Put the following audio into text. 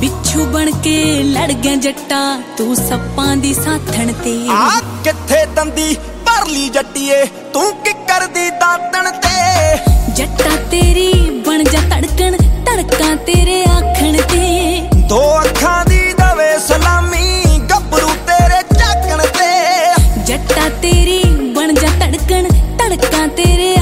बिच्छू बन के लड़ गया जट्टा तू सप्पां दी साथण ते। आ किथे दंदी भर ली जट्टिए तू किकर दी दातण ते। जट्टा तेरी बन जा धड़कन धड़कां तेरे आखण ते। दो अखां दी दवे सलामी गभरू तेरे झाकण ते। जट्टा तेरी बन जा धड़कन धड़कां तेरे